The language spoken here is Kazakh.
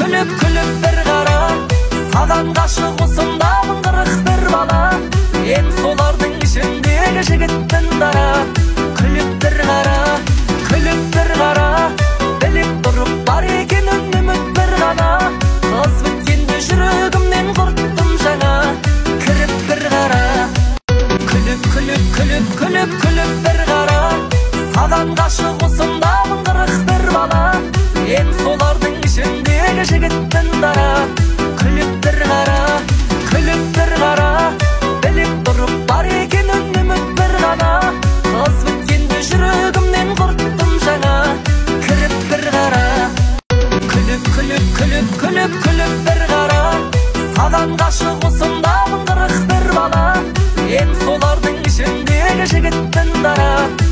күліп бір қара, саған ғашық осындамын 41 бала. Мен солардың ішіндегі жігіттің дара. Күліп бір қара, біліп тұрып бар екен үміт бір ғана. Қыз біткенде жүрегімнен құрттым жаңа. Кіріп бір қара, күліп бір қара, саған ғашық осындамын 41 бала. Мен солардың ішіндегі жігіттің дара. Күліп бір қара, біліп тұрып бар екен үміт бір ғана. Қыз біткенде жүрегімнен құрттым жаңа. Кіріп бір қара, күліп бір қара, саған ғашық осындамын 41 бала. Мен солардың ішіндегі жігіттің дара.